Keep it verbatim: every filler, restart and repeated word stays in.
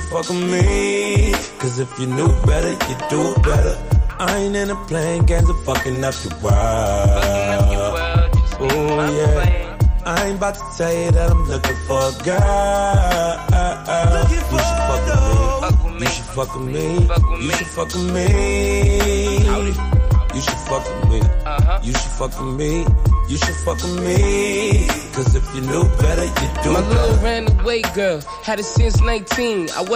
fuck with me. Cause if you knew better, you do better. I ain't into playing games of fucking up your world. Oh yeah. I ain't about to tell you that I'm looking for a girl. You should fuck with me. You should fuck with me. You should fuck with me. You should fuck with me. You should fuck with me. Cause if you knew better, you do better. My little ran away girl, had it since nineteen. I